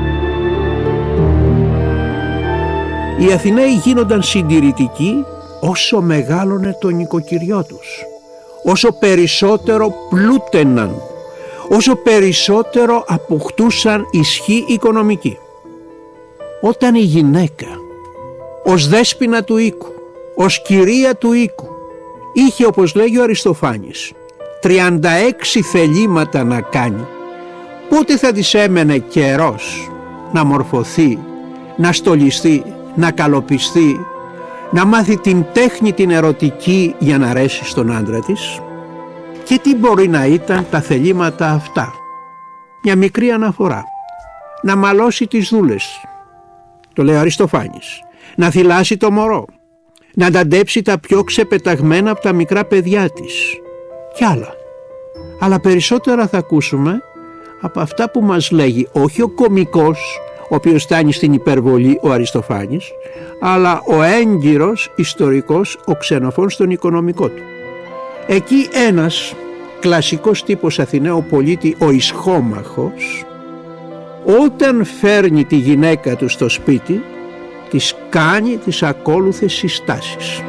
Οι Αθηναίοι γίνονταν συντηρητικοί όσο μεγάλωνε το νοικοκυριό τους, όσο περισσότερο πλούτεναν, όσο περισσότερο αποκτούσαν ισχύ οικονομική. Όταν η γυναίκα ως δέσποινα του οίκου, ως κυρία του οίκου. Είχε, όπως λέγει ο Αριστοφάνης, τριάντα έξι θελήματα να κάνει. Πότε θα της έμενε καιρός να μορφωθεί, να στολιστεί, να καλοπιστεί, να μάθει την τέχνη την ερωτική για να αρέσει στον άντρα της? Και τι μπορεί να ήταν τα θελήματα αυτά? Μια μικρή αναφορά. Να μαλώσει τις δούλες, το λέει ο Αριστοφάνης, να θυλάσει το μωρό, να ανταντέψει τα πιο ξεπεταγμένα από τα μικρά παιδιά της κι άλλα. Αλλά περισσότερα θα ακούσουμε από αυτά που μας λέγει όχι ο κωμικός, ο οποίος φτάνει στην υπερβολή, ο Αριστοφάνης, αλλά ο έγκυρος ιστορικός, ο Ξενοφών, στον οικονομικό του. Εκεί ένας κλασικός τύπος Αθηναίου πολίτη, ο Ισχόμαχος, όταν φέρνει τη γυναίκα του στο σπίτι, της κάνει τις ακόλουθες συστάσεις.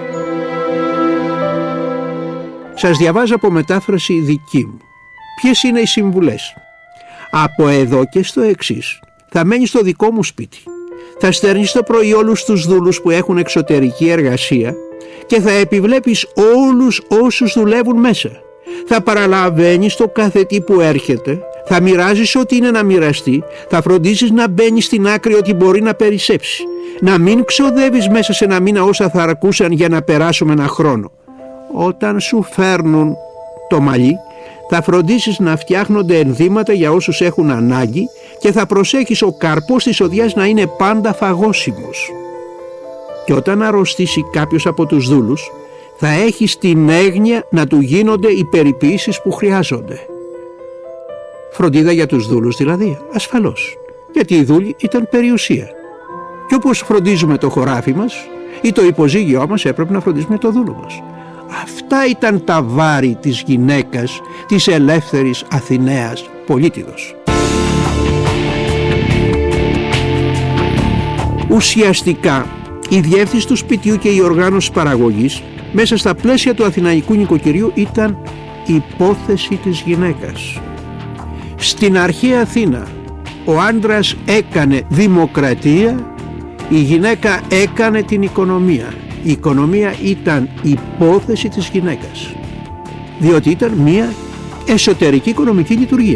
Σας διαβάζω από μετάφραση δική μου. Ποιες είναι οι συμβουλές? Από εδώ και στο εξής. Θα μένεις στο δικό μου σπίτι. Θα στερνείς το πρωί όλους τους δούλους που έχουν εξωτερική εργασία και θα επιβλέπεις όλους όσους δουλεύουν μέσα. Θα παραλαβαίνεις το κάθε τι που έρχεται, θα μοιράζεις ό,τι είναι να μοιραστεί, θα φροντίζεις να μπαίνεις στην άκρη ότι μπορεί να περισσέψει. Να μην ξοδεύεις μέσα σε ένα μήνα όσα θα αρκούσαν για να περάσουμε ένα χρόνο. Όταν σου φέρνουν το μαλλί, θα φροντίσεις να φτιάχνονται ενδύματα για όσους έχουν ανάγκη και θα προσέχεις ο καρπός της οδιάς να είναι πάντα φαγώσιμος. Και όταν αρρωστήσει κάποιος από τους δούλους, θα έχεις την έγνοια να του γίνονται οι περιποίησεις που χρειάζονται. Φροντίδα για τους δούλους δηλαδή, ασφαλώς, γιατί οι δούλοι ήταν περιουσία. Και όπως φροντίζουμε το χωράφι μας ή το υποζύγιό μας, έπρεπε να φροντίζουμε το δούλο μας. Αυτά ήταν τα βάρη της γυναίκας, της ελεύθερης Αθηναίας πολίτιδος. Ουσιαστικά η διεύθυνση του σπιτιού και η οργάνωση παραγωγής μέσα στα πλαίσια του αθηναϊκού νοικοκυριού ήταν υπόθεση της γυναίκας. Στην αρχαία Αθήνα ο άντρας έκανε δημοκρατία, η γυναίκα έκανε την οικονομία. Η οικονομία ήταν υπόθεση της γυναίκας, διότι ήταν μια εσωτερική οικονομική λειτουργία.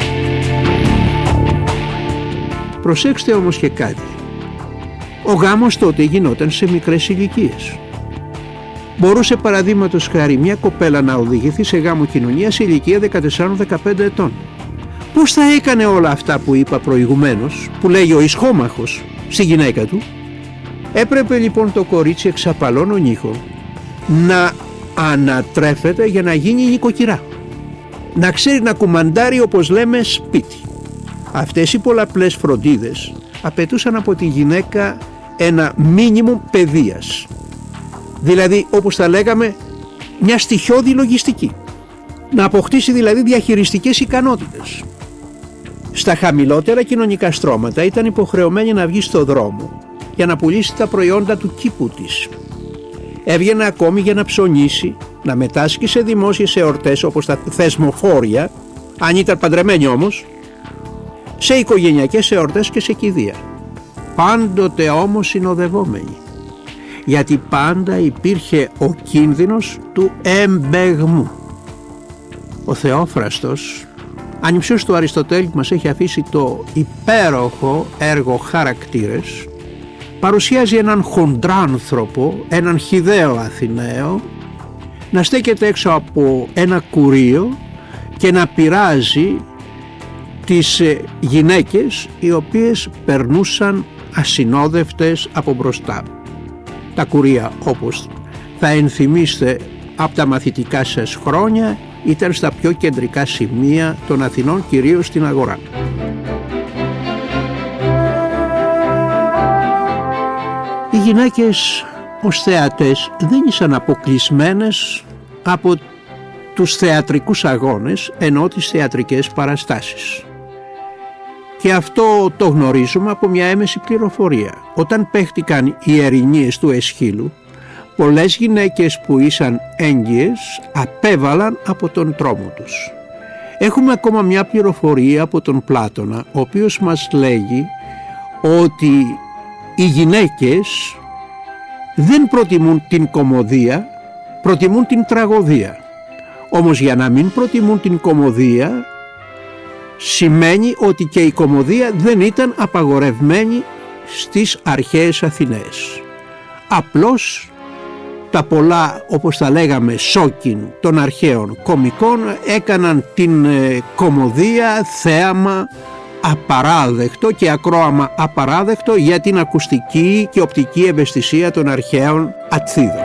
Προσέξτε όμως και κάτι. Ο γάμος τότε γινόταν σε μικρές ηλικίες. Μπορούσε παραδείγματος χάρη μια κοπέλα να οδηγηθεί σε γάμο κοινωνία σε ηλικία δεκατέσσερα δεκαπέντε ετών. Πώς θα έκανε όλα αυτά που είπα προηγουμένως, που λέει ο Ισχόμαχος στη γυναίκα του? Έπρεπε λοιπόν το κορίτσι εξαπαλών νύχων να ανατρέφεται για να γίνει νοικοκυρά. Να ξέρει να κουμαντάρει, όπως λέμε, σπίτι. Αυτές οι πολλαπλές φροντίδες απαιτούσαν από τη γυναίκα ένα μίνιμουμ παιδείας. Δηλαδή, όπως τα λέγαμε, μια στοιχειώδη λογιστική. Να αποκτήσει δηλαδή διαχειριστικές ικανότητες. Στα χαμηλότερα κοινωνικά στρώματα ήταν υποχρεωμένη να βγει στο δρόμο για να πουλήσει τα προϊόντα του κήπου της. Έβγαινε ακόμη για να ψωνίσει, να μετάσχει σε δημόσιες εορτές όπως τα θεσμοφόρια, αν ήταν παντρεμένη όμως, σε οικογενειακές εορτές και σε κηδεία. Πάντοτε όμως συνοδευόμενη, γιατί πάντα υπήρχε ο κίνδυνος του εμπεγμού. Ο Θεόφραστος, ανυψιός του Αριστοτέλη, μας έχει αφήσει το υπέροχο έργο Χαρακτήρες, παρουσιάζει έναν χοντράνθρωπο, έναν χυδαίο Αθηναίο, να στέκεται έξω από ένα κουρείο και να πειράζει τις γυναίκες οι οποίες περνούσαν ασυνόδευτες από μπροστά. Τα κουρεία, όπως θα ενθυμίστε από τα μαθητικά σας χρόνια, ήταν στα πιο κεντρικά σημεία των Αθηνών, κυρίως στην αγορά. Οι γυναίκες ως θεατές δεν ήσαν αποκλεισμένες από τους θεατρικούς αγώνες, ενώ τις θεατρικές παραστάσεις. Και αυτό το γνωρίζουμε από μια έμεση πληροφορία. Όταν παίχτηκαν οι Ερηνίες του Αισχύλου, πολλές γυναίκες που ήσαν έγκυες απέβαλαν από τον τρόμο τους. Έχουμε ακόμα μια πληροφορία από τον Πλάτωνα, ο οποίος μας λέγει ότι οι γυναίκες δεν προτιμούν την κωμωδία, προτιμούν την τραγωδία. Όμως για να μην προτιμούν την κωμωδία σημαίνει ότι και η κωμωδία δεν ήταν απαγορευμένη στις αρχαίες Αθηναίες. Απλώς τα πολλά, όπως τα λέγαμε, σόκιν των αρχαίων κομικών έκαναν την ε, κωμωδία θέαμα απαράδεκτο και ακρόαμα απαράδεκτο για την ακουστική και οπτική ευαισθησία των αρχαίων Ατθίδων.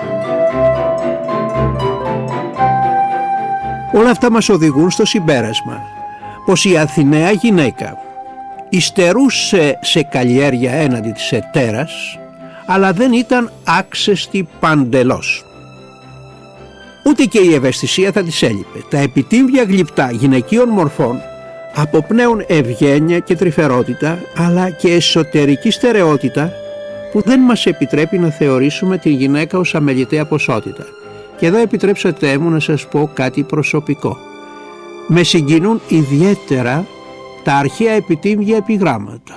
Όλα αυτά μας οδηγούν στο συμπέρασμα πως η Αθηναία γυναίκα υστερούσε σε καλλιέργεια έναντι της ετέρας, αλλά δεν ήταν άξεστη παντελώς. Ούτε και η ευαισθησία θα της έλειπε. Τα επιτύμβια γλυπτά γυναικείων μορφών αποπνέουν ευγένεια και τρυφερότητα, αλλά και εσωτερική στερεότητα που δεν μας επιτρέπει να θεωρήσουμε την γυναίκα ως αμεληταία ποσότητα. Και εδώ επιτρέψατε μου να σας πω κάτι προσωπικό. Με συγκινούν ιδιαίτερα τα αρχαία επιτύμβια επιγράμματα,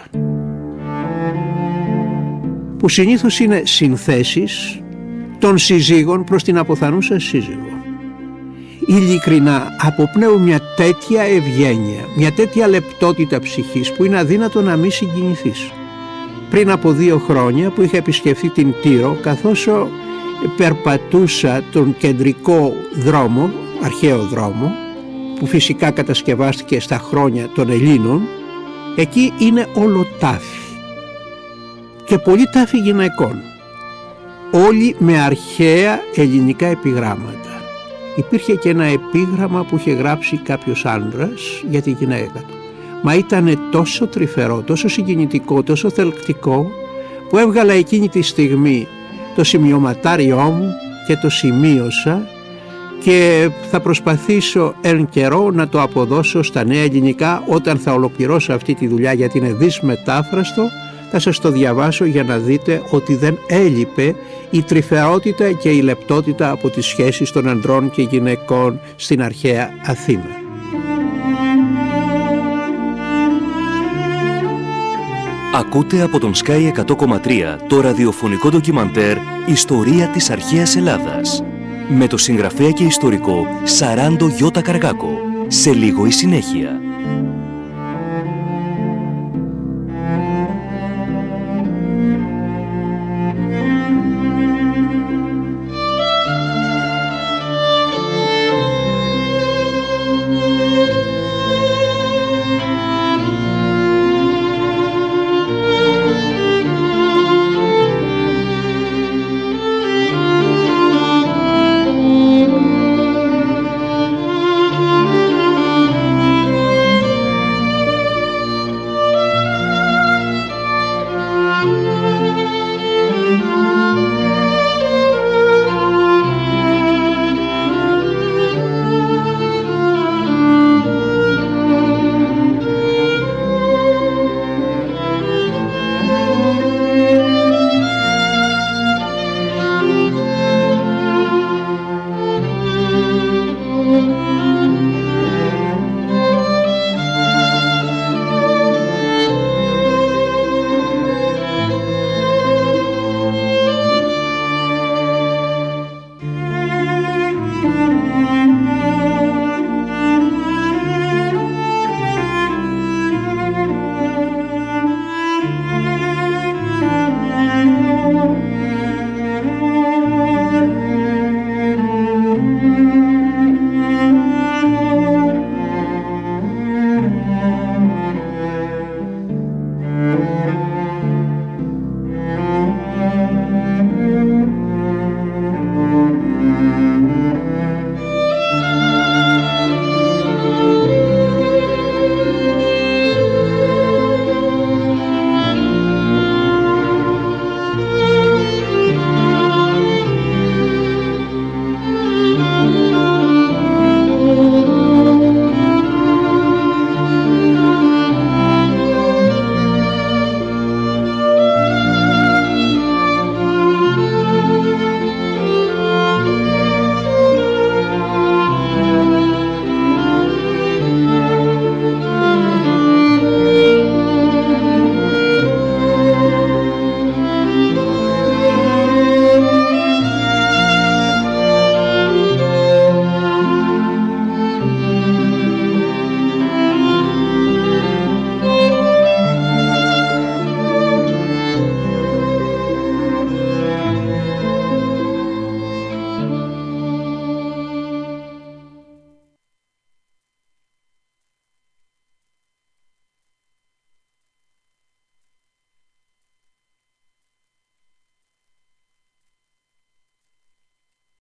που συνήθως είναι συνθέσεις των συζύγων προς την αποθανούσα σύζυγο. Ειλικρινά αποπνέουν μια τέτοια ευγένεια, μια τέτοια λεπτότητα ψυχής που είναι αδύνατο να μην συγκινηθείς. Πριν από δύο χρόνια που είχα επισκεφθεί την Τύρο, καθώς περπατούσα τον κεντρικό δρόμο, αρχαίο δρόμο, που φυσικά κατασκευάστηκε στα χρόνια των Ελλήνων, εκεί είναι όλο τάφη και πολύ τάφη γυναικών, όλοι με αρχαία ελληνικά επιγράμματα. Υπήρχε και ένα επίγραμμα που είχε γράψει κάποιος άντρας για τη γυναίκα του, μα ήταν τόσο τρυφερό, τόσο συγκινητικό, τόσο θελκτικό, που έβγαλα εκείνη τη στιγμή το σημειωματάριό μου και το σημείωσα και θα προσπαθήσω εν καιρό να το αποδώσω στα νέα ελληνικά όταν θα ολοκληρώσω αυτή τη δουλειά, γιατί είναι δυσμετάφραστο. Θα σας το διαβάσω για να δείτε ότι δεν έλειπε η τρυφερότητα και η λεπτότητα από τις σχέσεις των ανδρών και γυναικών στην αρχαία Αθήνα. Ακούτε από τον Sky εκατό κόμμα τρία το ραδιοφωνικό ντοκιμαντέρ «Ιστορία της αρχαίας Ελλάδας» με το συγγραφέα και ιστορικό Σαράντο Γιώτα Καργάκο. Σε λίγο η συνέχεια.